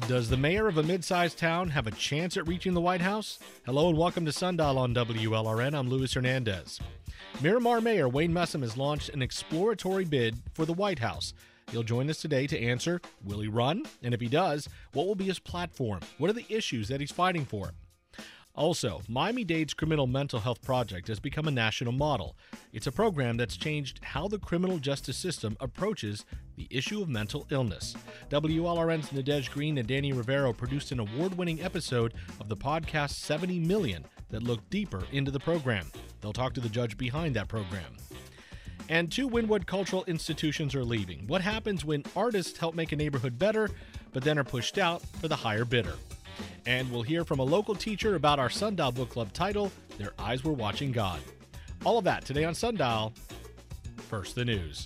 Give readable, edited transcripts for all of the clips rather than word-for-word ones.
Does the mayor of a mid-sized town have a chance at reaching the White House? Hello and welcome to Sundial on WLRN. I'm Luis Hernandez. Miramar Mayor Wayne Messam has launched an exploratory bid for the White House. He'll join us today to answer, will he run? And if he does, what will be his platform? What are the issues that he's fighting for? Also, Miami-Dade's Criminal Mental Health Project has become a national model. It's a program that's changed how the criminal justice system approaches the issue of mental illness. WLRN's Nadege Green and Danny Rivero produced an award-winning episode of the podcast 70 Million that looked deeper into the program. They'll talk to the judge behind that program. And 2 Wynwood cultural institutions are leaving. What happens when artists help make a neighborhood better, but then are pushed out for the higher bidder? And we'll hear from a local teacher about our Sundial Book Club title, Their Eyes Were Watching God. All of that today on Sundial. First, the news.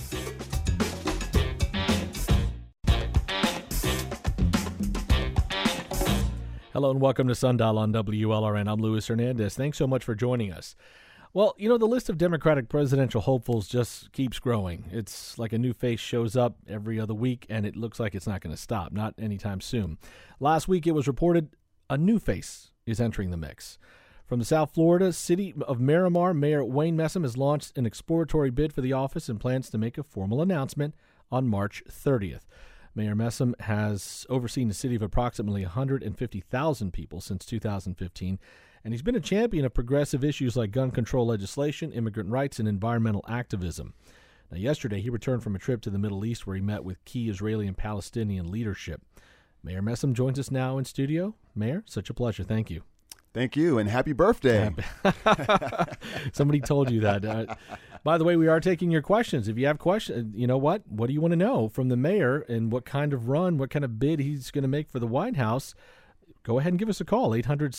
Hello and welcome to Sundial on WLRN. I'm Luis Hernandez. Thanks so much for joining us. Well, you know, the list of Democratic presidential hopefuls just keeps growing. It's like a new face shows up every other week, and it looks like it's not going to stop, not anytime soon. Last week, it was reported a new face is entering the mix. From the South Florida city of Miramar, Mayor Wayne Messam has launched an exploratory bid for the office and plans to make a formal announcement on March 30th. Mayor Messam has overseen a city of approximately 150,000 people since 2015, and he's been a champion of progressive issues like gun control legislation, immigrant rights, and environmental activism. Now, yesterday, he returned from a trip to the Middle East where he met with key Israeli and Palestinian leadership. Mayor Messam joins us now in studio. Mayor, such a pleasure. Thank you. Thank you, and happy birthday. Somebody told you that. By the way, we are taking your questions. If you have questions, you know what? What do you want to know from the mayor and what kind of run, what kind of bid he's going to make for the White House? Go ahead and give us a call,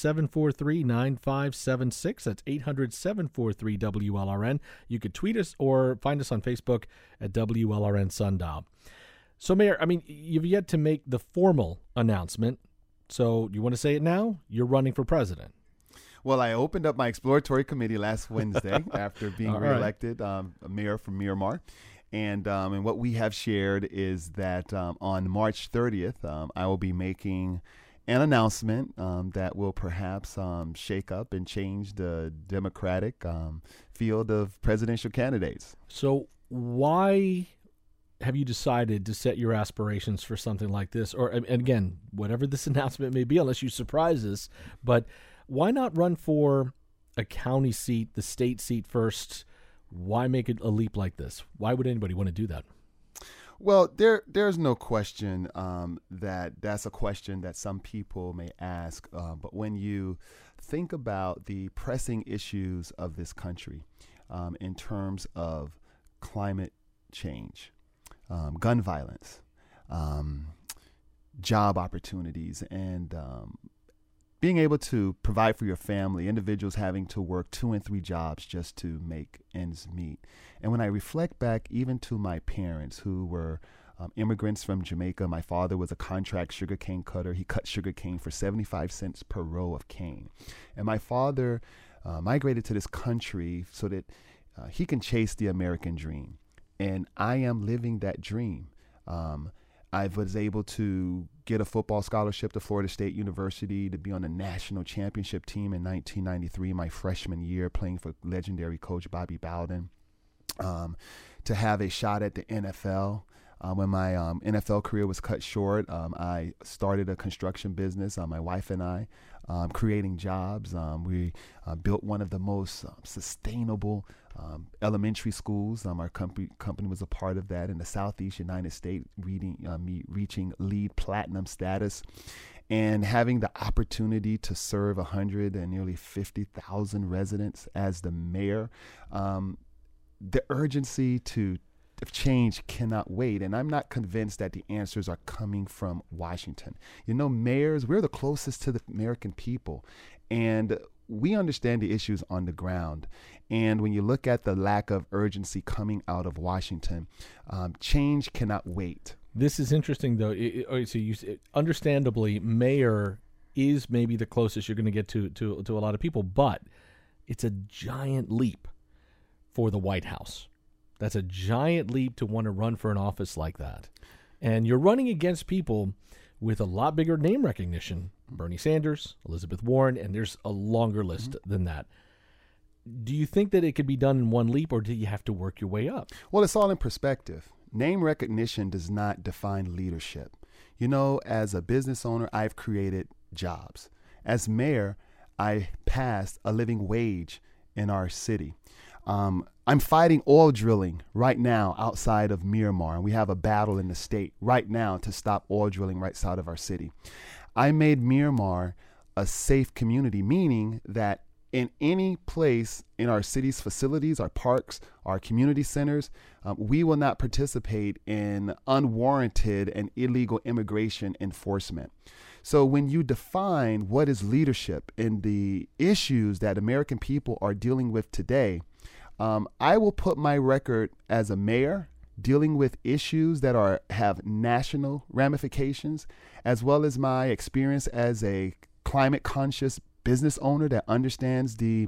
800-743-9576. That's 800-743-WLRN. You could tweet us or find us on Facebook at WLRN Sundial. So, Mayor, I mean, you've yet to make the formal announcement. So you want to say it now? You're running for president. Well, I opened up my exploratory committee last Wednesday after being reelected mayor from Miramar. And what we have shared is that on March 30th, I will be making an announcement that will perhaps shake up and change the Democratic field of presidential candidates. So why have you decided to set your aspirations for something like this? Or, and again, whatever this announcement may be, unless you surprise us, but why not run for a county seat, the state seat first? Why make it a leap like this? Why would anybody want to do that? Well, there's no question that's a question that some people may ask. But when you think about the pressing issues of this country in terms of climate change, gun violence, job opportunities, and being able to provide for your family, individuals having to work 2 and 3 jobs just to make ends meet. And when I reflect back even to my parents who were immigrants from Jamaica, my father was a contract sugarcane cutter. He cut sugarcane for 75 cents per row of cane. And my father migrated to this country so that he can chase the American dream. And I am living that dream. I was able to get a football scholarship to Florida State University to be on the national championship team in 1993, my freshman year, playing for legendary coach Bobby Bowden, to have a shot at the NFL. When my NFL career was cut short, I started a construction business, my wife and I, creating jobs. We built one of the most sustainable elementary schools. Our company was a part of that in the Southeast United States, reaching LEED Platinum status, and having the opportunity to serve 100 and nearly 50,000 residents as the mayor. The urgency of change cannot wait, and I'm not convinced that the answers are coming from Washington. You know, mayors, we're the closest to the American people, and we understand the issues on the ground. And when you look at the lack of urgency coming out of Washington, change cannot wait. This is interesting, though. Understandably, mayor is maybe the closest you're going to get to a lot of people, but it's a giant leap for the White House. That's a giant leap to want to run for an office like that. And you're running against people with a lot bigger name recognition. Bernie Sanders, Elizabeth Warren, and there's a longer list than that. Do you think that it could be done in one leap, or do you have to work your way up? Well, it's all in perspective. Name recognition does not define leadership. You know, as a business owner, I've created jobs. As mayor, I passed a living wage in our city. I'm fighting oil drilling right now outside of Miramar, and we have a battle in the state right now to stop oil drilling right outside of our city. I made Miramar a safe community, meaning that in any place in our city's facilities, our parks, our community centers, we will not participate in unwarranted and illegal immigration enforcement. So when you define what is leadership in the issues that American people are dealing with today, I will put my record as a mayor dealing with issues that have national ramifications, as well as my experience as a climate conscious business owner that understands the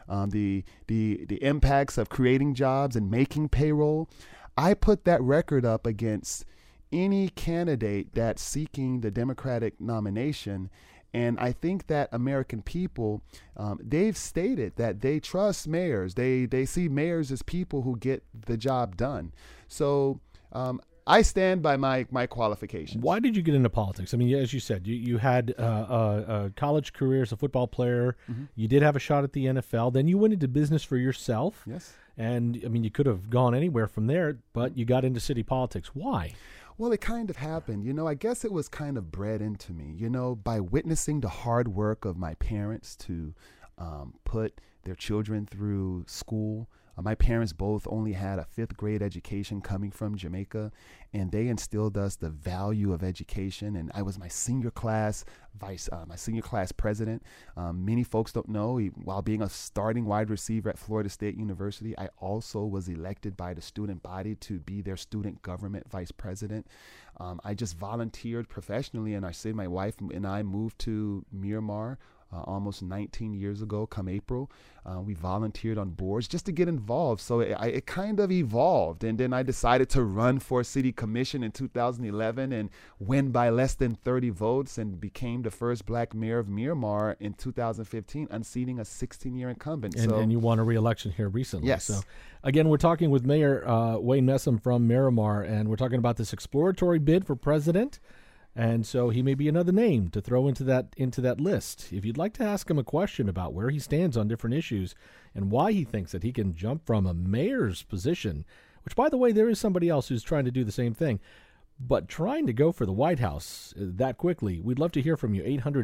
impacts of creating jobs and making payroll. I put that record up against any candidate that's seeking the Democratic nomination. And I think that American people, they've stated that they trust mayors. They see mayors as people who get the job done. So I stand by my qualifications. Why did you get into politics? I mean, as you said, you had a college career as a football player. Mm-hmm. You did have a shot at the NFL. Then you went into business for yourself. Yes. And, I mean, you could have gone anywhere from there, but you got into city politics. Why? Well, it kind of happened. You know, I guess it was kind of bred into me, you know, by witnessing the hard work of my parents to put their children through school. My parents both only had a 5th grade education coming from Jamaica, and they instilled us the value of education. And I was my senior class president. Many folks don't know, while being a starting wide receiver at Florida State University, I also was elected by the student body to be their student government vice president. I just volunteered professionally in our city. My wife and I moved to Miramar almost 19 years ago, come April. We volunteered on boards just to get involved. So it kind of evolved. And then I decided to run for city commission in 2011 and win by less than 30 votes and became the first black mayor of Miramar in 2015, unseating a 16-year incumbent. And you won a re-election here recently. Yes. So, again, we're talking with Mayor Wayne Messam from Miramar, and we're talking about this exploratory bid for president. And so he may be another name to throw into that list. If you'd like to ask him a question about where he stands on different issues and why he thinks that he can jump from a mayor's position, which, by the way, there is somebody else who's trying to do the same thing, but trying to go for the White House that quickly, we'd love to hear from you.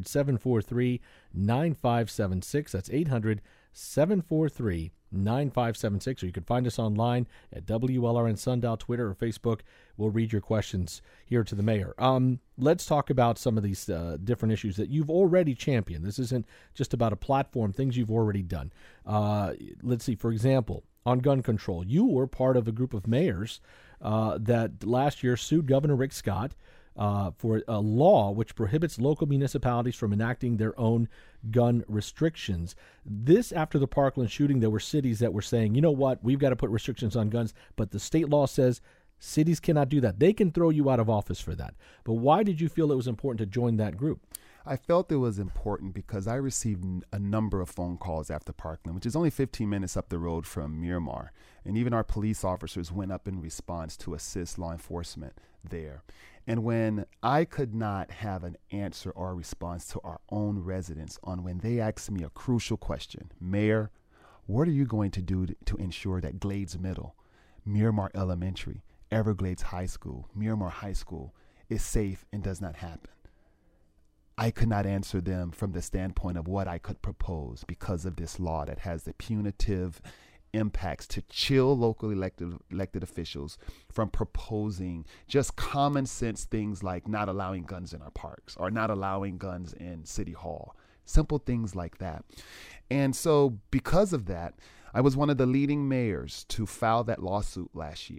800-743-9576. That's 800-743-9576. 9576, or you can find us online at WLRN Sundial, Twitter, or Facebook. We'll read your questions here to the mayor. Let's talk about some of these different issues that you've already championed. This isn't just about a platform, things you've already done. Let's see, for example, on gun control. You were part of a group of mayors that last year sued Governor Rick Scott for a law which prohibits local municipalities from enacting their own gun restrictions. This after the Parkland shooting, there were cities that were saying, you know what, we've got to put restrictions on guns, but the state law says cities cannot do that. They can throw you out of office for that. But why did you feel it was important to join that group? I felt it was important because I received a number of phone calls after Parkland, which is only 15 minutes up the road from Miramar. And even our police officers went up in response to assist law enforcement there. And when I could not have an answer or a response to our own residents on when they asked me a crucial question, Mayor, what are you going to do to ensure that Glades Middle, Miramar Elementary, Everglades High School, Miramar High School is safe and does not happen? I could not answer them from the standpoint of what I could propose because of this law that has the punitive impacts to chill local elected officials from proposing just common sense things like not allowing guns in our parks or not allowing guns in City Hall. Simple things like that. And so because of that, I was one of the leading mayors to file that lawsuit last year.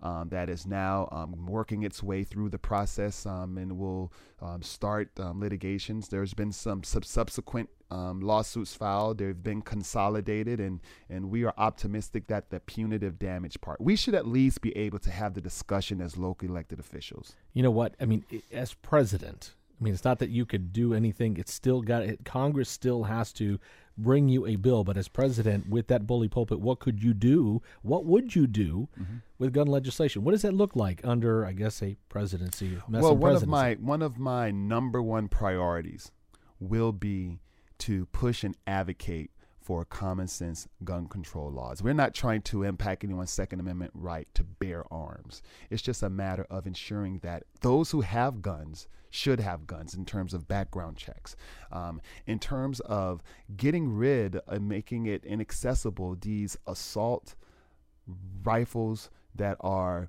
that is now working its way through the process and will start litigations. There's been some subsequent lawsuits filed. They've been consolidated, and we are optimistic that the punitive damage part, we should at least be able to have the discussion as locally elected officials. You know what? I mean, as president, I mean, it's not that you could do anything. It's still Congress still has to bring you a bill. But as president, with that bully pulpit, what could you do? What would you do with gun legislation? What does that look like under, I guess, a presidency? Well, one of my number one priorities will be to push and advocate for common sense gun control laws. We're not trying to impact anyone's Second Amendment right to bear arms. It's just a matter of ensuring that those who have guns should have guns in terms of background checks, in terms of getting rid of making it inaccessible, these assault rifles that are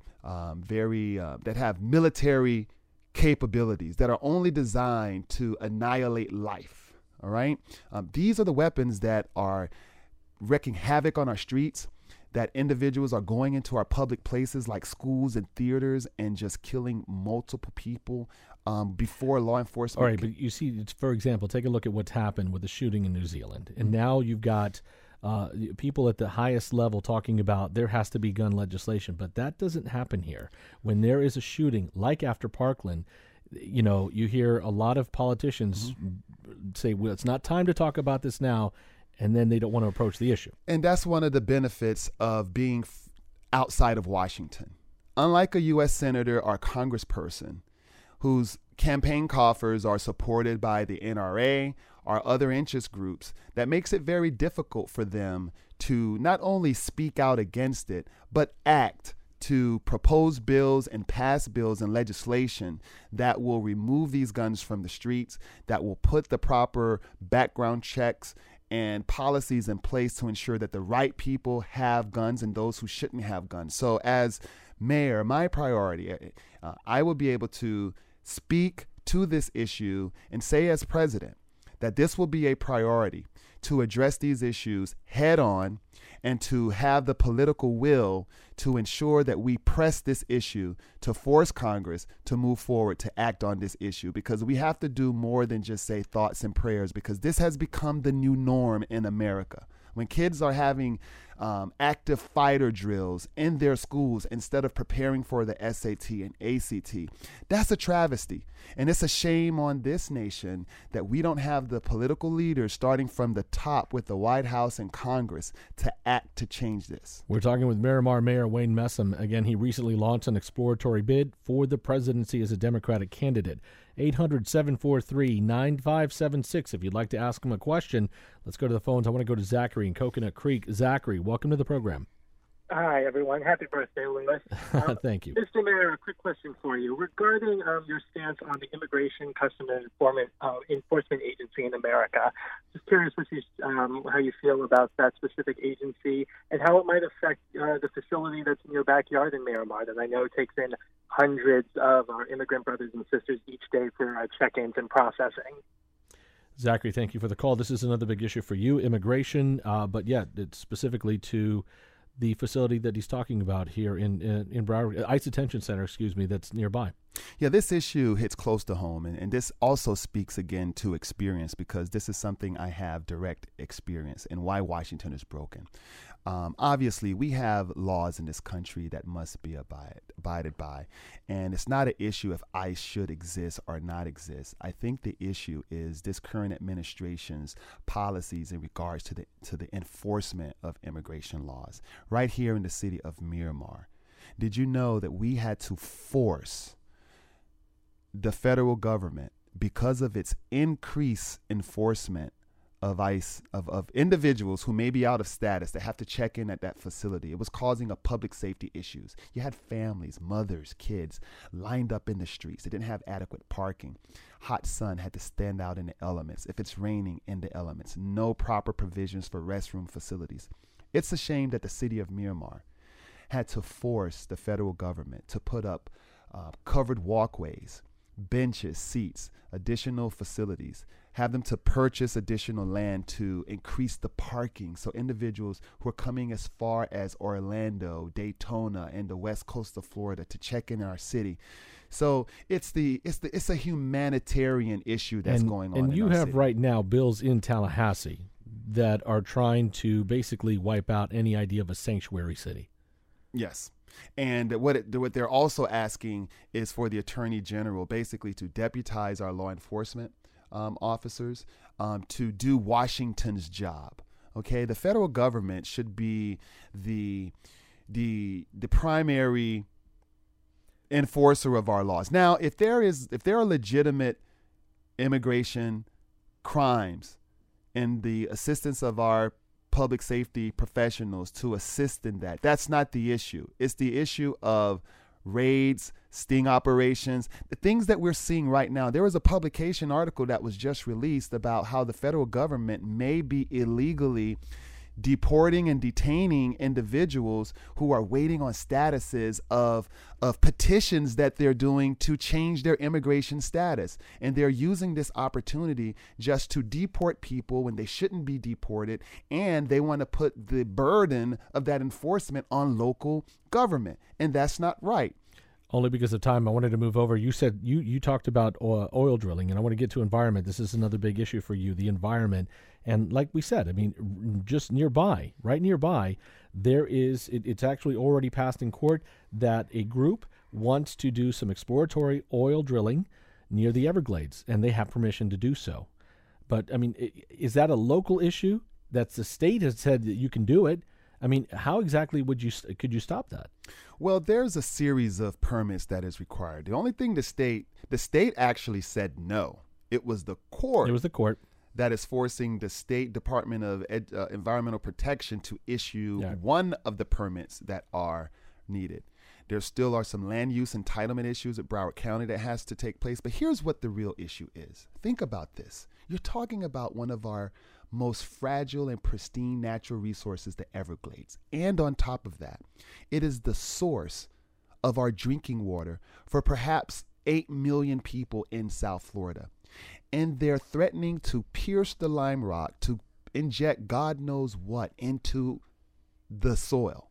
that have military capabilities that are only designed to annihilate life. All right. These are the weapons that are wreaking havoc on our streets, that individuals are going into our public places like schools and theaters and just killing multiple people before law enforcement. All right. But you see, for example, take a look at what's happened with the shooting in New Zealand. And now you've got people at the highest level talking about there has to be gun legislation. But that doesn't happen here. When there is a shooting, like after Parkland, you know, you hear a lot of politicians say, well, it's not time to talk about this now, and then they don't want to approach the issue. And that's one of the benefits of being outside of Washington. Unlike a U.S. senator or congressperson whose campaign coffers are supported by the NRA or other interest groups, that makes it very difficult for them to not only speak out against it, but act to propose bills and pass bills and legislation that will remove these guns from the streets, that will put the proper background checks and policies in place to ensure that the right people have guns and those who shouldn't have guns. So as mayor, my priority, I will be able to speak to this issue and say as president that this will be a priority to address these issues head on and to have the political will to ensure that we press this issue to force Congress to move forward to act on this issue, because we have to do more than just say thoughts and prayers, because this has become the new norm in America. When kids are having active fighter drills in their schools instead of preparing for the SAT and ACT, that's a travesty. And it's a shame on this nation that we don't have the political leaders starting from the top with the White House and Congress to act to change this. We're talking with Miramar Mayor Wayne Messam. Again, he recently launched an exploratory bid for the presidency as a Democratic candidate. 800-743-9576. If you'd like to ask him a question, let's go to the phones. I want to go to Zachary in Coconut Creek. Zachary, welcome to the program. Hi, everyone. Happy birthday, Lewis. Thank you. Mr. Mayor, a quick question for you. Regarding your stance on the Immigration Customs and Enforcement Agency in America, just curious how you feel about that specific agency and how it might affect the facility that's in your backyard in Miramar that I know takes in hundreds of our immigrant brothers and sisters each day for check-ins and processing. Zachary, thank you for the call. This is another big issue for you, immigration, but yeah, it's specifically to the facility that he's talking about here in Broward, ICE Detention Center, that's nearby. Yeah, this issue hits close to home, and this also speaks again to experience, because this is something I have direct experience in why Washington is broken. Obviously, we have laws in this country that must be abided by, and it's not an issue if ICE should exist or not exist. I think the issue is this current administration's policies in regards to the enforcement of immigration laws. Right here in the city of Miramar, did you know that we had to force the federal government, because of its increased enforcement of ICE, of individuals who may be out of status that have to check in at that facility? It was causing a public safety issues. You had families, mothers, kids lined up in the streets. They didn't have adequate parking. Hot sun, had to stand out in the elements. If it's raining, in the elements. No proper provisions for restroom facilities. It's a shame that the city of Miramar had to force the federal government to put up covered walkways, benches, seats, additional facilities, have them to purchase additional land to increase the parking. So individuals who are coming as far as Orlando, Daytona, and the west coast of Florida to check in our city. So it's a humanitarian issue that's going on. And you in our have city. right now bills in Tallahassee that are trying to basically wipe out any idea of a sanctuary city. Yes. And what they're also asking is for the Attorney General basically to deputize our law enforcement officers to do Washington's job. Okay, the federal government should be the primary enforcer of our laws. Now, if there are legitimate immigration crimes and the assistance of our public safety professionals to assist in that, that's not the issue. It's the issue of raids, sting operations, the things that we're seeing right now. There was a publication article that was just released about how the federal government may be illegally deporting and detaining individuals who are waiting on statuses of petitions that they're doing to change their immigration status. And they're using this opportunity just to deport people when they shouldn't be deported. And they want to put the burden of that enforcement on local government. And that's not right. Only because of time, I wanted to move over. You said you talked about oil drilling, and I want to get to environment. This is another big issue for you, the environment. And like we said, I mean, just nearby, right nearby, there is, it's actually already passed in court that a group wants to do some exploratory oil drilling near the Everglades, and they have permission to do so. But, I mean, is that a local issue that the state has said that you can do it? I mean, how exactly could you stop that? Well, there's a series of permits that is required. The only thing the state actually said no. It was the court. It was the court that is forcing the State Department of Environmental Protection to issue one of the permits that are needed. There still are some land use entitlement issues at Broward County that has to take place. But here's what the real issue is. Think about this. You're talking about one of our most fragile and pristine natural resources, the Everglades. And on top of that, it is the source of our drinking water for perhaps 8 million people in South Florida. And they're threatening to pierce the lime rock, to inject God knows what into the soil,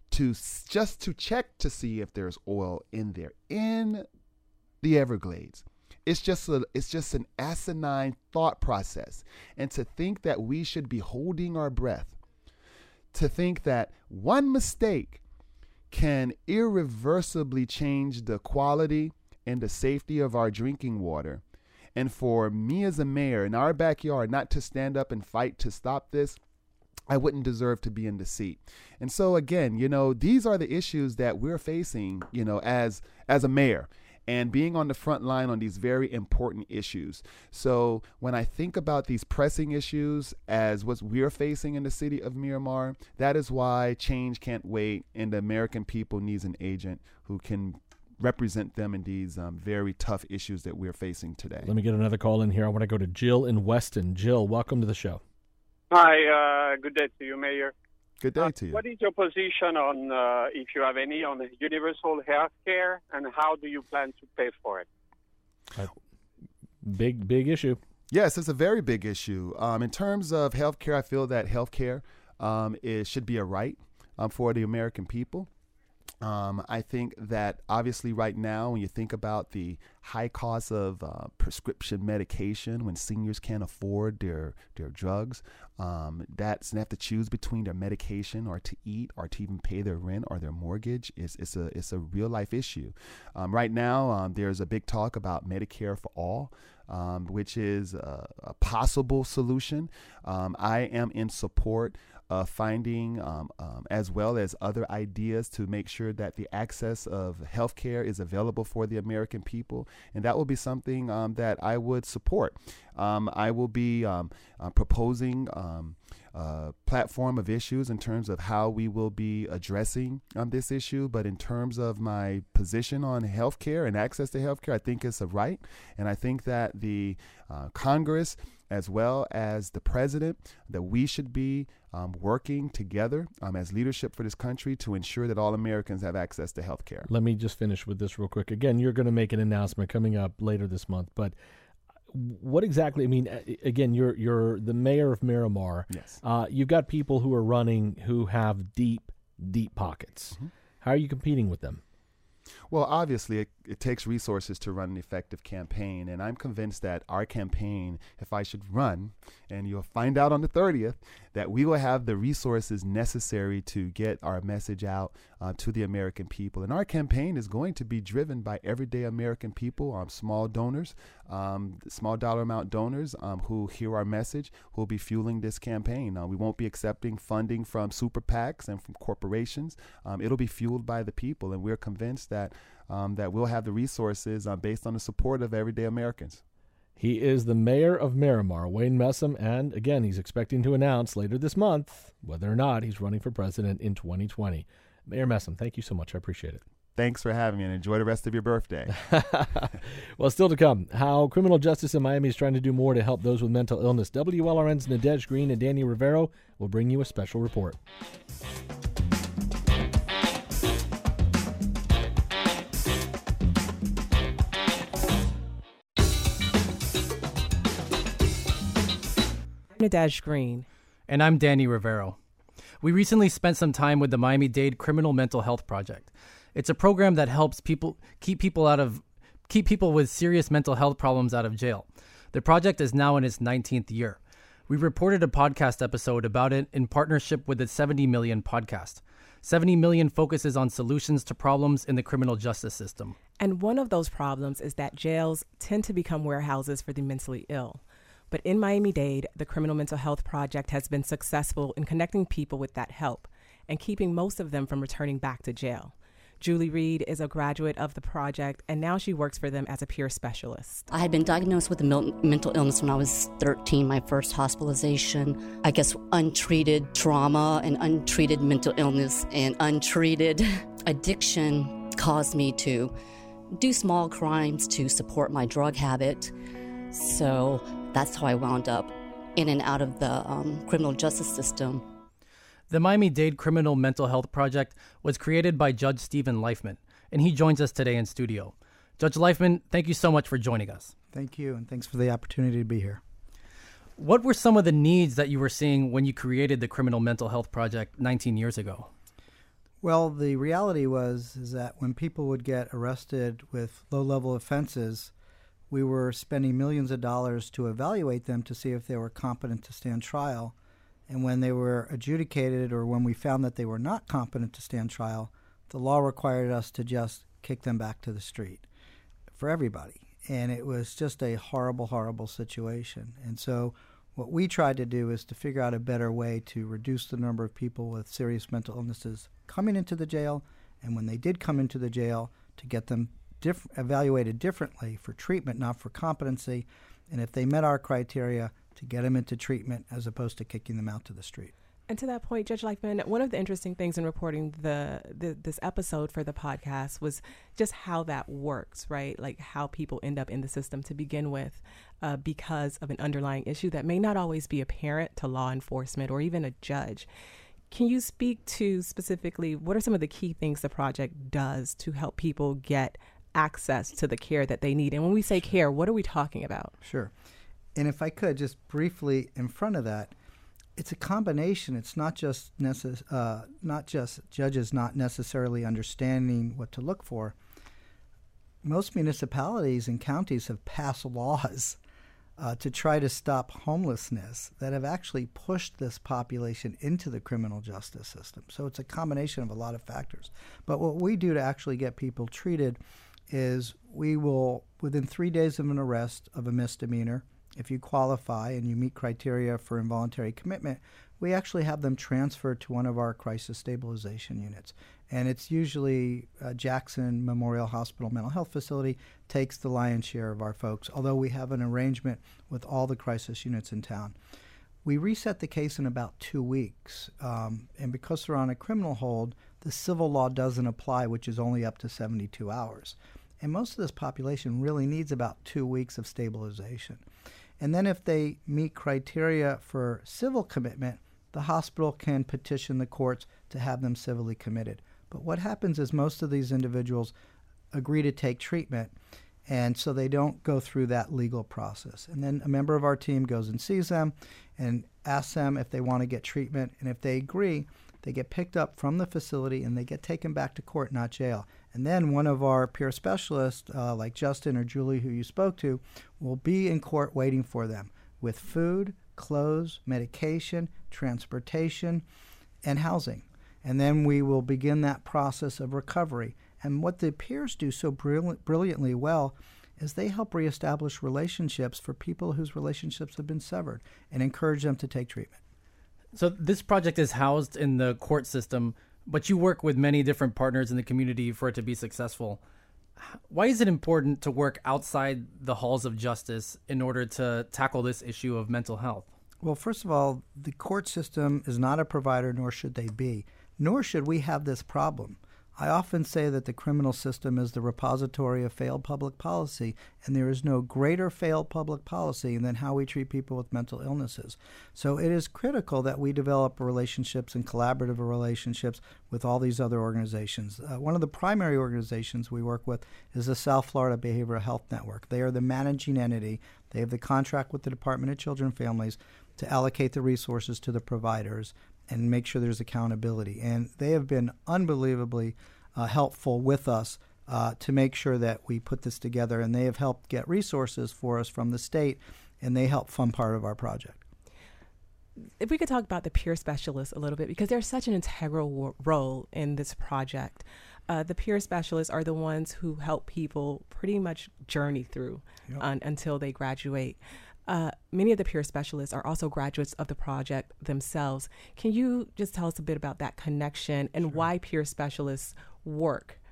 just to check to see if there's oil in there, in the Everglades. It's just an asinine thought process. And to think that we should be holding our breath, to think that one mistake can irreversibly change the quality and the safety of our drinking water, and for me as a mayor in our backyard not to stand up and fight to stop this, I wouldn't deserve to be in the seat. And so again, these are the issues that we're facing, as a mayor, and being on the front line on these very important issues. So when I think about these pressing issues as what we're facing in the city of Miramar, that is why change can't wait, and the American people needs an agent who can represent them in these very tough issues that we're facing today. Let me get another call in here. I want to go to Jill in Weston. Jill, welcome to the show. Hi, good day to you, Mayor. Good day to you. What is your position on, if you have any, on universal health care, and how do you plan to pay for it? Big issue. Yes, it's a very big issue. In terms of health care, I feel that health care should be a right for the American people. I think that obviously right now, when you think about the high cost of prescription medication, when seniors can't afford their drugs, and they have to choose between their medication or to eat or to even pay their rent or their mortgage, it's a real life issue. Right now, there's a big talk about Medicare for all, which is a possible solution. I am in support finding as well as other ideas to make sure that the access of healthcare is available for the American people. And that will be something that I would support. I will be proposing a platform of issues in terms of how we will be addressing this issue. But in terms of my position on healthcare and access to healthcare, I think it's a right. And I think that the Congress, as well as the president, that we should be working together as leadership for this country to ensure that all Americans have access to health care. Let me just finish with this real quick. Again, you're going to make an announcement coming up later this month, but what exactly? I mean, again, you're the mayor of Miramar. Yes. You've got people who are running who have deep pockets. Mm-hmm. How are you competing with them? Well, obviously, it takes resources to run an effective campaign, and I'm convinced that our campaign, if I should run, and you'll find out on the 30th, that we will have the resources necessary to get our message out to the American people. And our campaign is going to be driven by everyday American people, small donors, small dollar amount donors who hear our message, who will be fueling this campaign. We won't be accepting funding from super PACs and from corporations. It'll be fueled by the people, and we're convinced that we'll have the resources based on the support of everyday Americans. He is the mayor of Miramar, Wayne Messam, and again, he's expecting to announce later this month whether or not he's running for president in 2020. Mayor Messam, thank you so much. I appreciate it. Thanks for having me, and enjoy the rest of your birthday. Well, still to come, how criminal justice in Miami is trying to do more to help those with mental illness. WLRN's Nadege Green and Danny Rivero will bring you a special report. Nadege Green. And I'm Danny Rivero. We recently spent some time with the Miami-Dade Criminal Mental Health Project. It's a program that helps keep people with serious mental health problems out of jail. The project is now in its 19th year. We reported a podcast episode about it in partnership with the 70 Million podcast. 70 Million focuses on solutions to problems in the criminal justice system. And one of those problems is that jails tend to become warehouses for the mentally ill. But in Miami-Dade, the Criminal Mental Health Project has been successful in connecting people with that help and keeping most of them from returning back to jail. Julie Reed is a graduate of the project, and now she works for them as a peer specialist. I had been diagnosed with a mental illness when I was 13, my first hospitalization. I guess untreated trauma and untreated mental illness and untreated addiction caused me to do small crimes to support my drug habit. So that's how I wound up in and out of the criminal justice system. The Miami-Dade Criminal Mental Health Project was created by Judge Stephen Leifman, and he joins us today in studio. Judge Leifman, thank you so much for joining us. Thank you, and thanks for the opportunity to be here. What were some of the needs that you were seeing when you created the Criminal Mental Health Project 19 years ago? Well, the reality is that when people would get arrested with low-level offenses, we were spending millions of dollars to evaluate them to see if they were competent to stand trial. And when they were adjudicated, or when we found that they were not competent to stand trial, the law required us to just kick them back to the street for everybody. And it was just a horrible, horrible situation. And so what we tried to do is to figure out a better way to reduce the number of people with serious mental illnesses coming into the jail, and when they did come into the jail, to get them evaluated differently for treatment, not for competency, and if they met our criteria, to get them into treatment as opposed to kicking them out to the street. And to that point, Judge Leifman, one of the interesting things in reporting this episode for the podcast was just how that works, right? Like how people end up in the system to begin with because of an underlying issue that may not always be apparent to law enforcement or even a judge. Can you speak to specifically what are some of the key things the project does to help people get access to the care that they need? And when we say care, what are we talking about? Sure. And if I could, just briefly in front of that, it's a combination. It's not just judges not necessarily understanding what to look for. Most municipalities and counties have passed laws to try to stop homelessness that have actually pushed this population into the criminal justice system. So it's a combination of a lot of factors. But what we do to actually get people treated is we will, within 3 days of an arrest of a misdemeanor, if you qualify and you meet criteria for involuntary commitment, we actually have them transferred to one of our crisis stabilization units. And it's usually Jackson Memorial Hospital Mental Health Facility takes the lion's share of our folks, although we have an arrangement with all the crisis units in town. We reset the case in about 2 weeks. And because they're on a criminal hold, the civil law doesn't apply, which is only up to 72 hours. And most of this population really needs about 2 weeks of stabilization. And then if they meet criteria for civil commitment, the hospital can petition the courts to have them civilly committed. But what happens is most of these individuals agree to take treatment, And so they don't go through that legal process. And then a member of our team goes and sees them and asks them if they want to get treatment. And if they agree, they get picked up from the facility and they get taken back to court, not jail. And then one of our peer specialists, like Justin or Julie, who you spoke to, will be in court waiting for them with food, clothes, medication, transportation, and housing. And then we will begin that process of recovery. And what the peers do so brilliantly well is they help reestablish relationships for people whose relationships have been severed and encourage them to take treatment. So this project is housed in the court system, but you work with many different partners in the community for it to be successful. Why is it important to work outside the halls of justice in order to tackle this issue of mental health? Well, first of all, the court system is not a provider, nor should they be, nor should we have this problem. I often say that the criminal system is the repository of failed public policy, and there is no greater failed public policy than how we treat people with mental illnesses. So it is critical that we develop relationships and collaborative relationships with all these other organizations. One of the primary organizations we work with is the South Florida Behavioral Health Network. They are the managing entity. They have the contract with the Department of Children and Families to allocate the resources to the providers and make sure there's accountability. And they have been unbelievably helpful with us to make sure that we put this together. And they have helped get resources for us from the state, and they help fund part of our project. If we could talk about the peer specialists a little bit, because they're such an integral role in this project. The peer specialists are the ones who help people pretty much journey through until they graduate. Many of the peer specialists are also graduates of the project themselves. Can you just tell us a bit about that connection and why peer specialists work?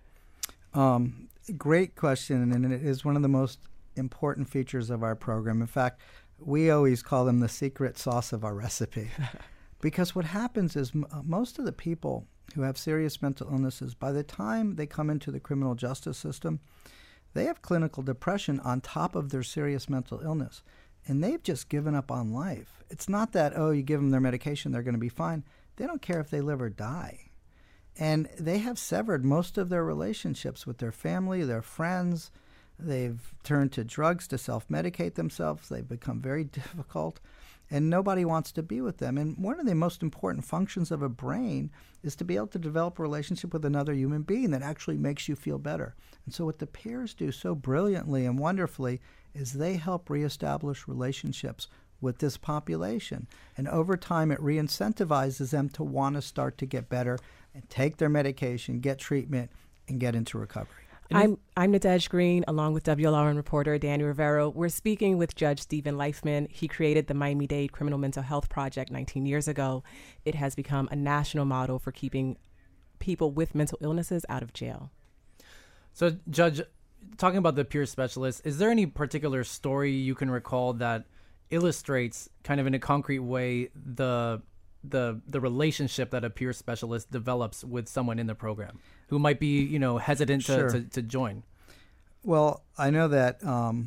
Great question, and it is one of the most important features of our program. In fact, we always call them the secret sauce of our recipe. Because what happens is most of the people who have serious mental illnesses, by the time they come into the criminal justice system, they have clinical depression on top of their serious mental illness. And they've just given up on life. It's not that, you give them their medication, they're going to be fine. They don't care if they live or die. And they have severed most of their relationships with their family, their friends. They've turned to drugs to self-medicate themselves. They've become very difficult, and nobody wants to be with them. And one of the most important functions of a brain is to be able to develop a relationship with another human being that actually makes you feel better. And so what the peers do so brilliantly and wonderfully is they help reestablish relationships with this population. And over time, it re-incentivizes them to want to start to get better and take their medication, get treatment, and get into recovery. I'm Nadege Green, along with WLRN reporter Danny Rivero. We're speaking with Judge Stephen Leifman. He created the Miami-Dade Criminal Mental Health Project 19 years ago. It has become a national model for keeping people with mental illnesses out of jail. So, Judge, talking about the peer specialist, is there any particular story you can recall that illustrates kind of in a concrete way the relationship that a peer specialist develops with someone in the program who might be, hesitant to join? Well, I know that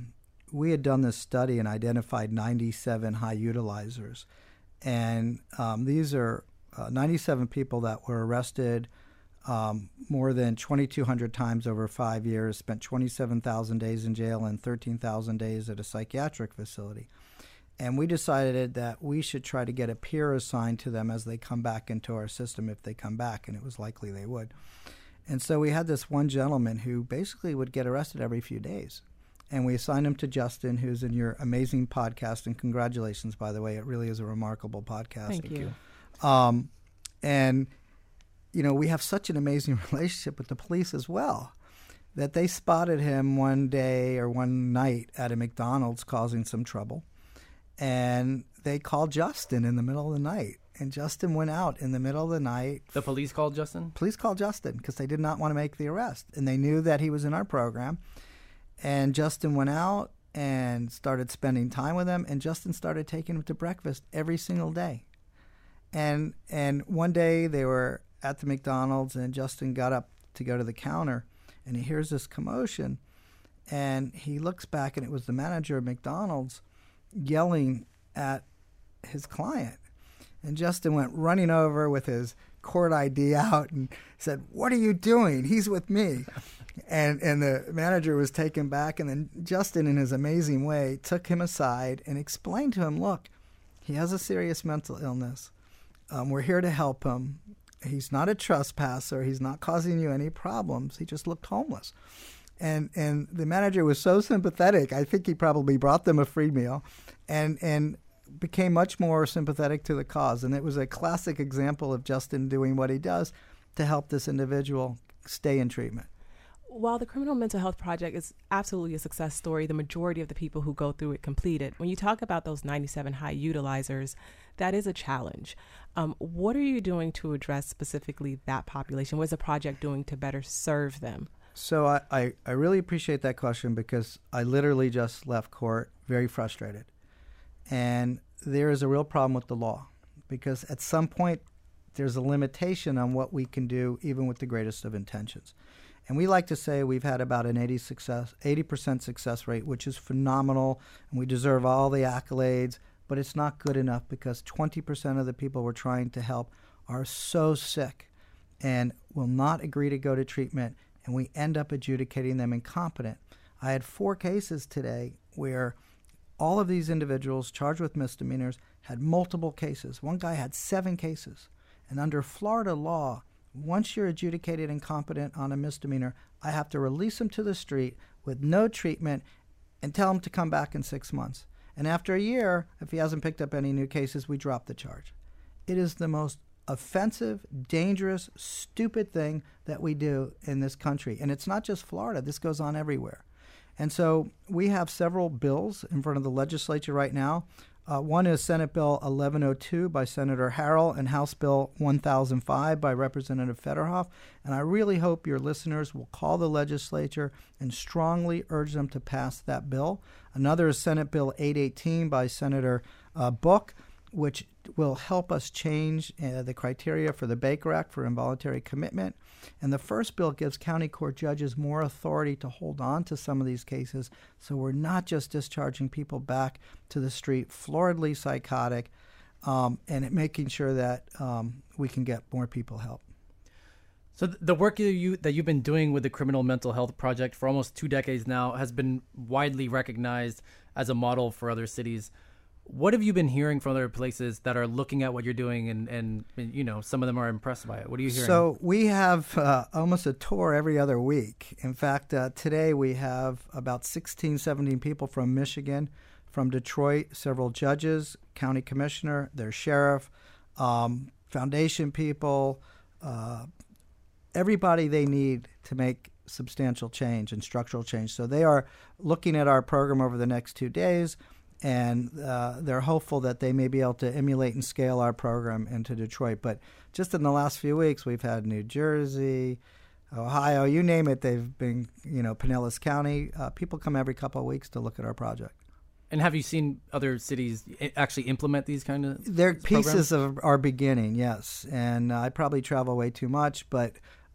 we had done this study and identified 97 high utilizers. And these are 97 people that were arrested more than 2,200 times over 5 years, spent 27,000 days in jail and 13,000 days at a psychiatric facility. And we decided that we should try to get a peer assigned to them as they come back into our system, if they come back, and it was likely they would. And so we had this one gentleman who basically would get arrested every few days. And we assigned him to Justin, who's in your amazing podcast. And congratulations, by the way. It really is a remarkable podcast. Thank you. And, we have such an amazing relationship with the police as well, that they spotted him one day or one night at a McDonald's causing some trouble. And they called Justin in the middle of the night. And Justin went out in the middle of the night. The police called Justin? Police called Justin because they did not want to make the arrest. And they knew that he was in our program. And Justin went out and started spending time with him. And Justin started taking him to breakfast every single day. And one day they were at the McDonald's and Justin got up to go to the counter. And he hears this commotion. And he looks back and it was the manager of McDonald's yelling at his client. And Justin went running over with his court ID out and said, "What are you doing? He's with me." And the manager was taken back, and then Justin, in his amazing way, took him aside and explained to him, "Look, he has a serious mental illness. We're here to help him. He's not a trespasser. He's not causing you any problems. He just looked homeless." And the manager was so sympathetic. I think he probably brought them a free meal and became much more sympathetic to the cause. And it was a classic example of Justin doing what he does to help this individual stay in treatment. While the Criminal Mental Health Project is absolutely a success story, the majority of the people who go through it complete it. When you talk about those 97 high utilizers, that is a challenge. What are you doing to address specifically that population? What is the project doing to better serve them? So I really appreciate that question, because I literally just left court very frustrated. And there is a real problem with the law, because at some point there's a limitation on what we can do even with the greatest of intentions. And we like to say we've had about an 80% success rate, which is phenomenal, and we deserve all the accolades, but it's not good enough, because 20% of the people we're trying to help are so sick and will not agree to go to treatment, and we end up adjudicating them incompetent. I had 4 cases today where all of these individuals charged with misdemeanors had multiple cases. One guy had 7 cases. And under Florida law, once you're adjudicated incompetent on a misdemeanor, I have to release him to the street with no treatment and tell him to come back in 6 months. And after a year, if he hasn't picked up any new cases, we drop the charge. It is the most offensive, dangerous, stupid thing that we do in this country. And it's not just Florida. This goes on everywhere. And so we have several bills in front of the legislature right now. One is Senate Bill 1102 by Senator Harrell and House Bill 1005 by Representative Federhoff. And I really hope your listeners will call the legislature and strongly urge them to pass that bill. Another is Senate Bill 818 by Senator Book, which will help us change the criteria for the Baker Act for involuntary commitment. And the first bill gives county court judges more authority to hold on to some of these cases, so we're not just discharging people back to the street, floridly psychotic, and making sure that we can get more people help. So the work that you've been doing with the Criminal Mental Health Project for almost 2 decades now has been widely recognized as a model for other cities. What have you been hearing from other places that are looking at what you're doing and you know, some of them are impressed by it? What are you hearing? So we have almost a tour every other week. In fact, today we have about 16, 17 people from Michigan, from Detroit, several judges, county commissioner, their sheriff, foundation people, everybody they need to make substantial change and structural change. So they are looking at our program over the next 2 days. And they're hopeful that they may be able to emulate and scale our program into Detroit. But just in the last few weeks, we've had New Jersey, Ohio, you name it. They've been, Pinellas County. People come every couple of weeks to look at our project. And have you seen other cities actually implement these kind of They're programs? Pieces of our beginning, yes. And I probably travel way too much, but,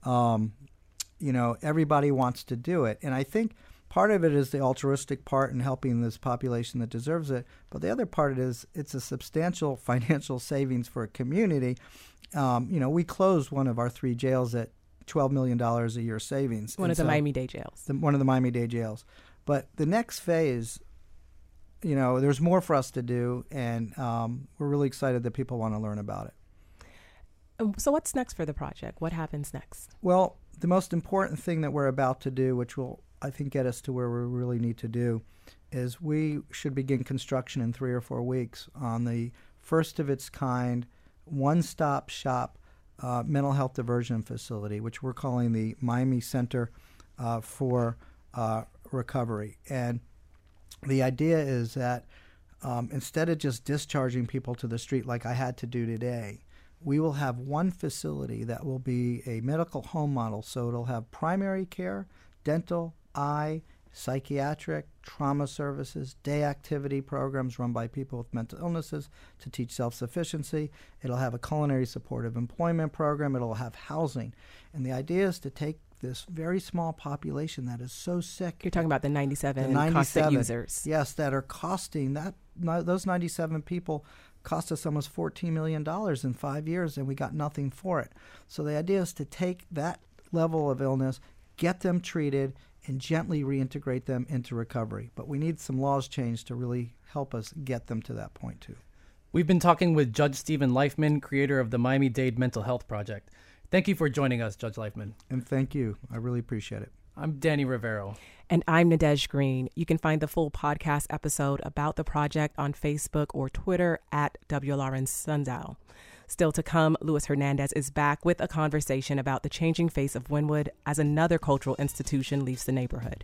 everybody wants to do it. And I think part of it is the altruistic part in helping this population that deserves it. But the other part is it's a substantial financial savings for a community. We closed one of our 3 jails at $12 million a year savings. One of the Miami-Dade jails. One of the Miami-Dade jails. But the next phase, there's more for us to do, and we're really excited that people want to learn about it. So what's next for the project? What happens next? Well, the most important thing that we're about to do, which will, I think, get us to where we really need to do, is we should begin construction in 3 or 4 weeks on the first of its kind, one-stop shop mental health diversion facility, which we're calling the Miami Center for Recovery. And the idea is that instead of just discharging people to the street like I had to do today, we will have one facility that will be a medical home model. So it'll have primary care, dental, eye, psychiatric, trauma services, day activity programs run by people with mental illnesses to teach self-sufficiency. It'll have a culinary supportive employment program. It'll have housing. And the idea is to take this very small population that is so sick. You're talking about the 97 constant users. Yes, that are costing those 97 people cost us almost $14 million in 5 years, and we got nothing for it. So the idea is to take that level of illness, get them treated, and gently reintegrate them into recovery. But we need some laws changed to really help us get them to that point, too. We've been talking with Judge Stephen Leifman, creator of the Miami-Dade Mental Health Project. Thank you for joining us, Judge Leifman. And thank you. I really appreciate it. I'm Danny Rivero. And I'm Nadej Green. You can find the full podcast episode about the project on Facebook or Twitter at WLRN Sundial. Still to come, Luis Hernandez is back with a conversation about the changing face of Wynwood as another cultural institution leaves the neighborhood.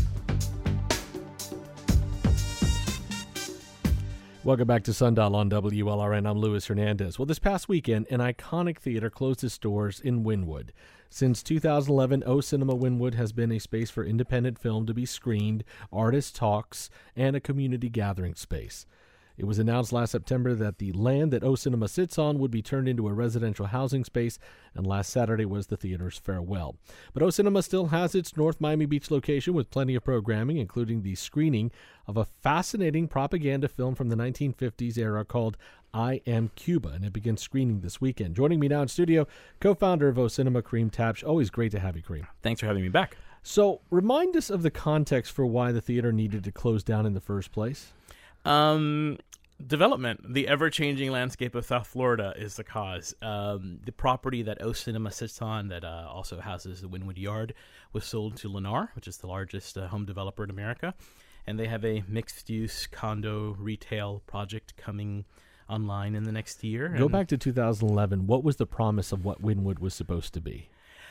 Welcome back to Sundial on WLRN. I'm Luis Hernandez. Well, this past weekend, an iconic theater closed its doors in Wynwood. Since 2011, O Cinema Wynwood has been a space for independent film to be screened, artist talks, and a community gathering space. It was announced last September that the land that O Cinema sits on would be turned into a residential housing space, and last Saturday was the theater's farewell. But O Cinema still has its North Miami Beach location with plenty of programming, including the screening of a fascinating propaganda film from the 1950s era called I Am Cuba, and it begins screening this weekend. Joining me now in studio, co-founder of O Cinema, Kareem Tabsh. Always great to have you, Kareem. Thanks for having me back. So, remind us of the context for why the theater needed to close down in the first place. Development. The ever-changing landscape of South Florida is the cause. The property that O Cinema sits on that also houses the Wynwood Yard was sold to Lennar, which is the largest home developer in America. And they have a mixed-use condo retail project coming online in the next year. Go back to 2011. What was the promise of what Wynwood was supposed to be?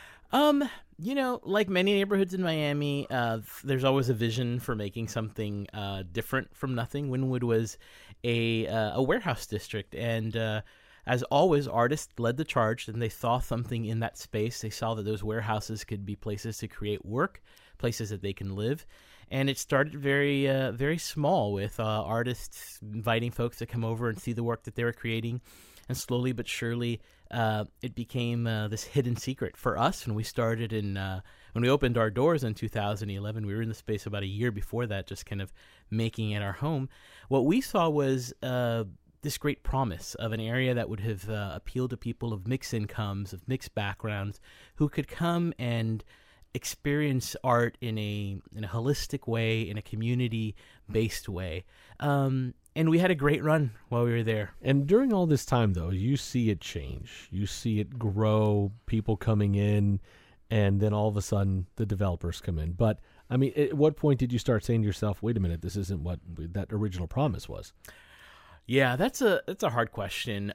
Like many neighborhoods in Miami, there's always a vision for making something different from nothing. Wynwood was a warehouse district, and as always, artists led the charge, and they saw something in that space. They saw that those warehouses could be places to create work, places that they can live. And it started very, very small with artists inviting folks to come over and see the work that they were creating. And slowly but surely, it became this hidden secret for us. When we started when we opened our doors in 2011, we were in the space about a year before that, just kind of making it our home. What we saw was this great promise of an area that would have appealed to people of mixed incomes, of mixed backgrounds, who could come and experience art in a holistic way, in a community-based way. And we had a great run while we were there. And during all this time, though, you see it change. You see it grow, people coming in, and then all of a sudden the developers come in. But, I mean, at what point did you start saying to yourself, wait a minute, this isn't what that original promise was? Yeah, that's a hard question.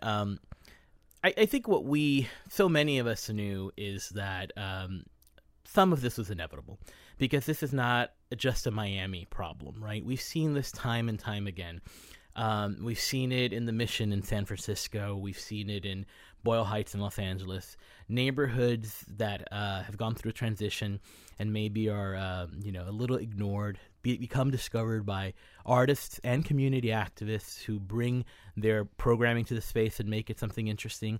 I think what so many of us knew is that some of this was inevitable, because this is not just a Miami problem, right? We've seen this time and time again. We've seen it in the Mission in San Francisco. We've seen it in Boyle Heights in Los Angeles. Neighborhoods that have gone through a transition and maybe are a little ignored, become discovered by artists and community activists who bring their programming to the space and make it something interesting.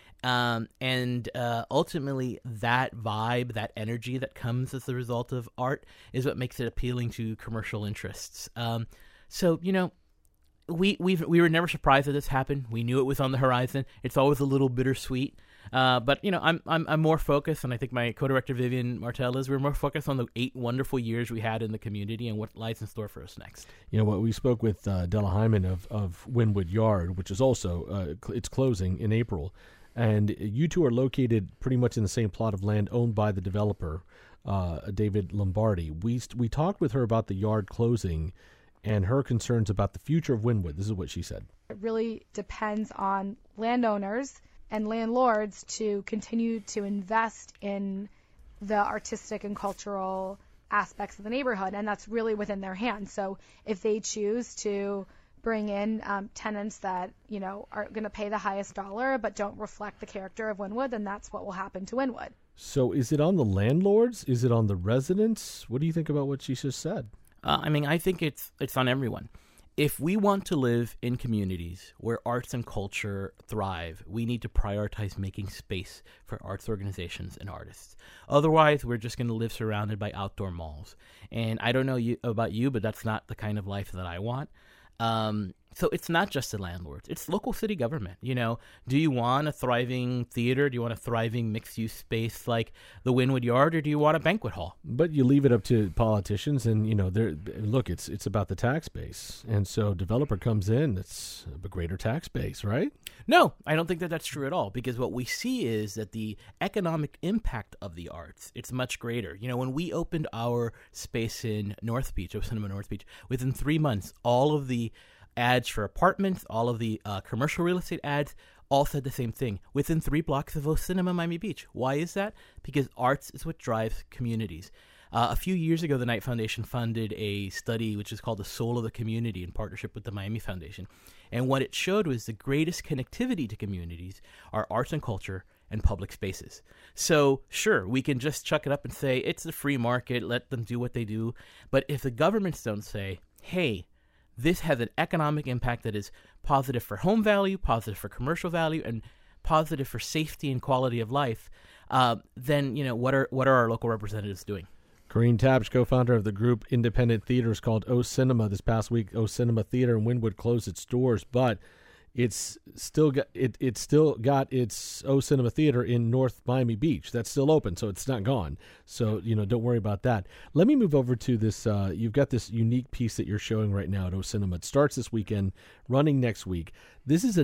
And ultimately, that vibe, that energy that comes as a result of art is what makes it appealing to commercial interests. So, we were never surprised that this happened. We knew it was on the horizon. It's always a little bittersweet. But I'm more focused, and I think my co-director Vivian Martel is. We're more focused on the 8 wonderful years we had in the community and what lies in store for us next. We spoke with Della Hyman of Wynwood Yard, which is also it's closing in April. And you two are located pretty much in the same plot of land owned by the developer, David Lombardi. We talked with her about the yard closing and her concerns about the future of Wynwood. This is what she said. It really depends on landowners and landlords to continue to invest in the artistic and cultural aspects of the neighborhood, and that's really within their hands. So if they choose to bring in tenants that, are going to pay the highest dollar but don't reflect the character of Wynwood, then that's what will happen to Wynwood. So is it on the landlords? Is it on the residents? What do you think about what she just said? I think it's on everyone. If we want to live in communities where arts and culture thrive, we need to prioritize making space for arts organizations and artists. Otherwise, we're just going to live surrounded by outdoor malls. And I don't know about you, but that's not the kind of life that I want. So it's not just the landlords. It's local city government. Do you want a thriving theater? Do you want a thriving mixed-use space like the Wynwood Yard, or do you want a banquet hall? But you leave it up to politicians, and look, it's about the tax base, and so developer comes in, it's a greater tax base, right? No, I don't think that that's true at all, because what we see is that the economic impact of the arts, it's much greater. When we opened our space in North Beach, O-Cinema North Beach, within 3 months, all of the ads for apartments, all of the commercial real estate ads, all said the same thing. Within 3 blocks of O-Cinema Miami Beach. Why is that? Because arts is what drives communities. A few years ago, the Knight Foundation funded a study which is called The Soul of the Community in partnership with the Miami Foundation. And what it showed was the greatest connectivity to communities are arts and culture and public spaces. So, sure, we can just chuck it up and say, it's the free market, let them do what they do. But if the governments don't say, hey, this has an economic impact that is positive for home value, positive for commercial value, and positive for safety and quality of life, then, what are our local representatives doing? Corinne Tapsch, co-founder of the group independent theaters called O-Cinema. This past week, O-Cinema Theater in Wynwood closed its doors, but it's still got its O-Cinema Theater in North Miami Beach. That's still open, so it's not gone. So, don't worry about that. Let me move over to this. You've got this unique piece that you're showing right now at O-Cinema. It starts this weekend, running next week. This is a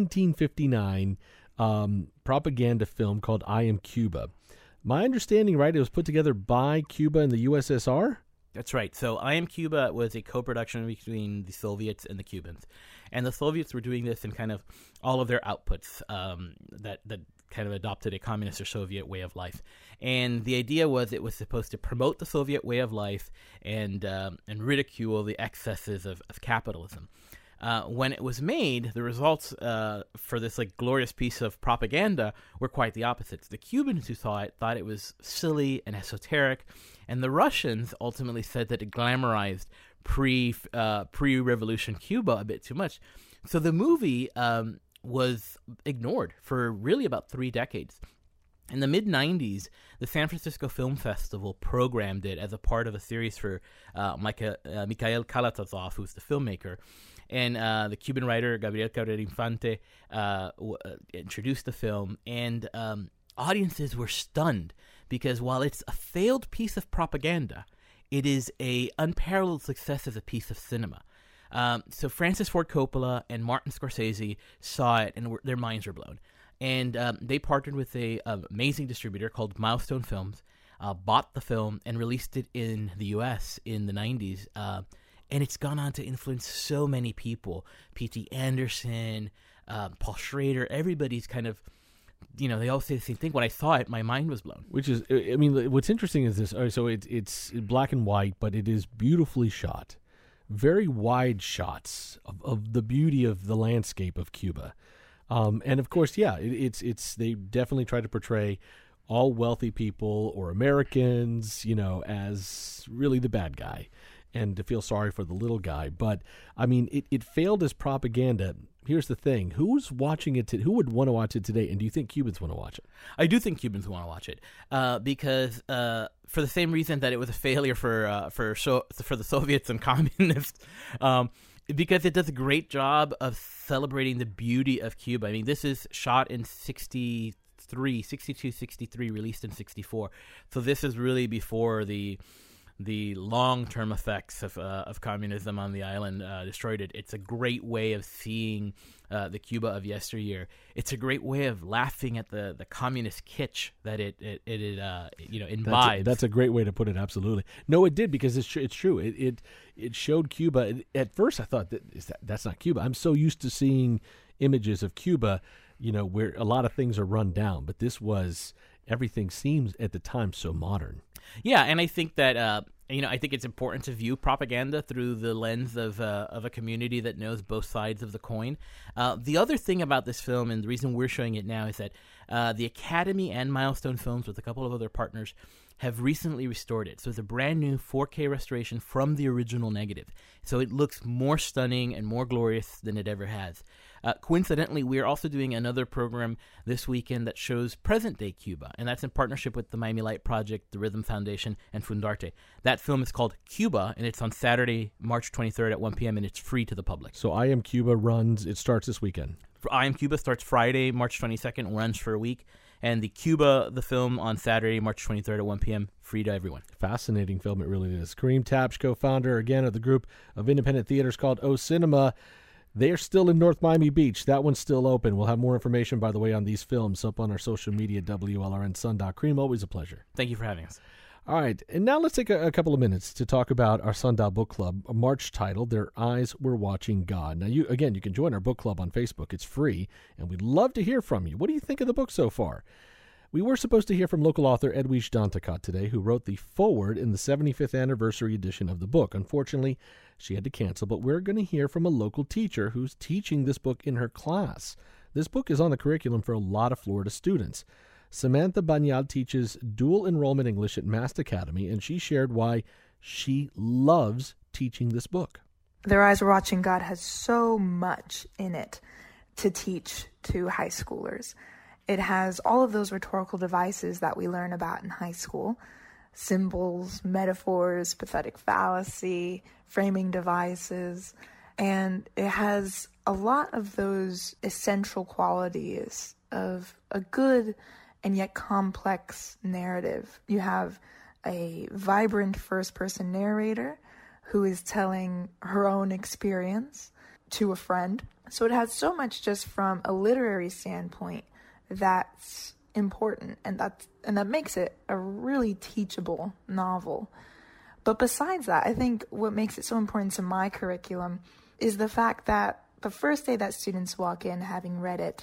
1959 propaganda film called I Am Cuba. My understanding, right, it was put together by Cuba and the USSR? That's right. So I Am Cuba was a co-production between the Soviets and the Cubans. And the Soviets were doing this in kind of all of their outputs that kind of adopted a communist or Soviet way of life. And the idea was it was supposed to promote the Soviet way of life and ridicule the excesses of capitalism. When it was made, the results for this glorious piece of propaganda were quite the opposites. The Cubans who saw it thought it was silly and esoteric, and the Russians ultimately said that it glamorized pre-revolution Cuba a bit too much. So the movie was ignored for really about 3 decades. In the mid-'90s, the San Francisco Film Festival programmed it as a part of a series for Mikhail Kalatozov, who's the filmmaker. And the Cuban writer Gabriel Cabrera Infante introduced the film, and audiences were stunned because while it's a failed piece of propaganda, it is a unparalleled success as a piece of cinema. So Francis Ford Coppola and Martin Scorsese saw it, and their minds were blown. And they partnered with an amazing distributor called Milestone Films, bought the film, and released it in the U.S. in the 90s. And it's gone on to influence so many people. P.T. Anderson, Paul Schrader, everybody's kind of, they all say the same thing. When I saw it, my mind was blown. Which is, what's interesting is this. So it's black and white, but it is beautifully shot. Very wide shots of the beauty of the landscape of Cuba. And of course, they definitely try to portray all wealthy people or Americans, as really the bad guy, and to feel sorry for the little guy. But it failed as propaganda. Here's the thing: who's watching it? Who would want to watch it today? And do you think Cubans want to watch it? I do think Cubans want to watch it because for the same reason that it was a failure for the Soviets and communists. Because it does a great job of celebrating the beauty of Cuba. This is shot in 62, 63, released in 64. So this is really before the long-term effects of communism on the island destroyed it. It's a great way of seeing the Cuba of yesteryear. It's a great way of laughing at the communist kitsch that it imbibes. That's a great way to put it. Absolutely. No, it did, because it's true. It showed Cuba. At first, I thought that's not Cuba. I'm so used to seeing images of Cuba, where a lot of things are run down. But this was, everything seems at the time so modern. Yeah, and I think that I think it's important to view propaganda through the lens of a community that knows both sides of the coin. The other thing about this film, and the reason we're showing it now, is that the Academy and Milestone Films, with a couple of other partners, have recently restored it. So it's a brand new 4K restoration from the original negative. So it looks more stunning and more glorious than it ever has. Coincidentally, we are also doing another program this weekend that shows present-day Cuba, and that's in partnership with the Miami Light Project, the Rhythm Foundation, and Fundarte. That film is called Cuba, and it's on Saturday, March 23rd at 1 p.m., and it's free to the public. So I Am Cuba it starts this weekend. I Am Cuba starts Friday, March 22nd, runs for a week, and the Cuba, the film, on Saturday, March 23rd at 1 p.m., free to everyone. Fascinating film, it really is. Kareem Tapsh, co-founder, again, of the group of independent theaters called O Cinema. They're still in North Miami Beach. That one's still open. We'll have more information, by the way, on these films up on our social media, WLRN Sundoc. Kareem, always a pleasure. Thank you for having us. All right, and now let's take a couple of minutes to talk about our Sundial Book Club, a March title, Their Eyes Were Watching God. Now, you can join our book club on Facebook. It's free, and we'd love to hear from you. What do you think of the book so far? We were supposed to hear from local author Edwidge Danticat today, who wrote the foreword in the 75th anniversary edition of the book. Unfortunately, she had to cancel, but we're going to hear from a local teacher who's teaching this book in her class. This book is on the curriculum for a lot of Florida students. Samantha Banyal teaches dual enrollment English at Mast Academy, and she shared why she loves teaching this book. Their Eyes Were Watching God has so much in it to teach to high schoolers. It has all of those rhetorical devices that we learn about in high school: symbols, metaphors, pathetic fallacy, framing devices. And it has a lot of those essential qualities of a good and yet complex narrative. You have a vibrant first-person narrator who is telling her own experience to a friend. So it has so much just from a literary standpoint that's important, and that makes it a really teachable novel. But besides that, I think what makes it so important to my curriculum is the fact that the first day that students walk in having read it,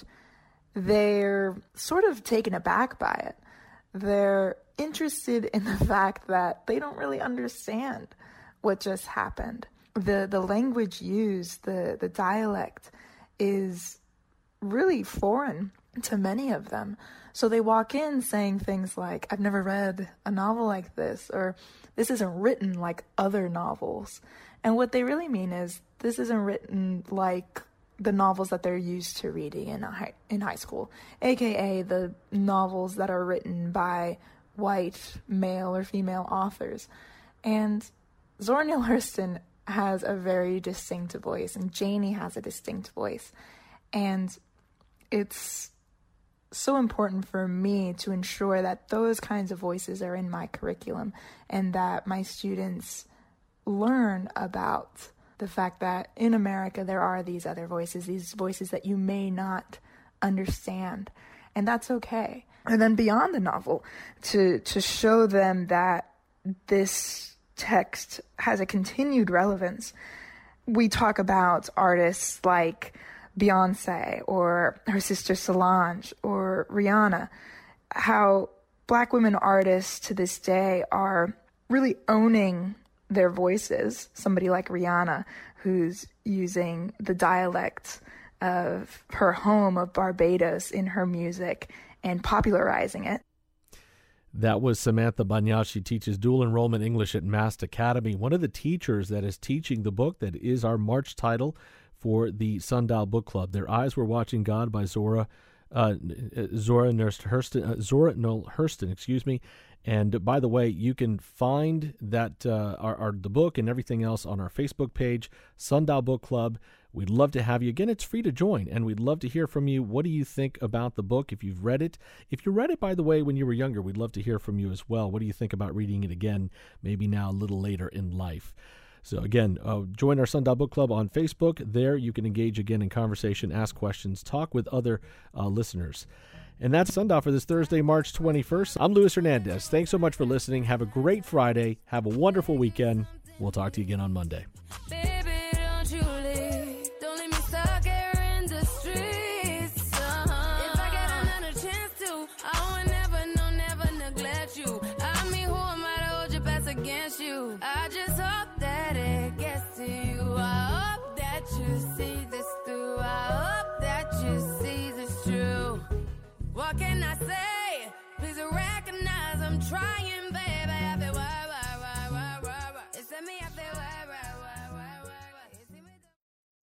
they're sort of taken aback by it. They're interested in the fact that they don't really understand what just happened. The language used, the dialect, is really foreign to many of them. So they walk in saying things like, I've never read a novel like this, or this isn't written like other novels. And what they really mean is, this isn't written like the novels that they're used to reading in high school, aka the novels that are written by white male or female authors. And Zora Neale Hurston has a very distinct voice, and Janie has a distinct voice. And it's so important for me to ensure that those kinds of voices are in my curriculum, and that my students learn about the fact that in America there are these other voices, these voices that you may not understand, and that's okay. And then beyond the novel, to show them that this text has a continued relevance. We talk about artists like Beyonce or her sister Solange or Rihanna, how Black women artists to this day are really owning their voices. Somebody like Rihanna, who's using the dialect of her home of Barbados in her music and popularizing it. That was Samantha Banyal. She teaches dual enrollment English at Mast Academy. One of the teachers that is teaching the book that is our March title for the Sundial Book Club. Their Eyes Were Watching God by Zora Neale Hurston, And by the way, you can find that the book and everything else on our Facebook page, Sundial Book Club. We'd love to have you. Again, it's free to join, and we'd love to hear from you. What do you think about the book if you've read it? If you read it, by the way, when you were younger, we'd love to hear from you as well. What do you think about reading it again, maybe now a little later in life? So again, join our Sundial Book Club on Facebook. There you can engage again in conversation, ask questions, talk with other listeners. And that's Sundial for this Thursday, March 21st. I'm Luis Hernandez. Thanks so much for listening. Have a great Friday. Have a wonderful weekend. We'll talk to you again on Monday.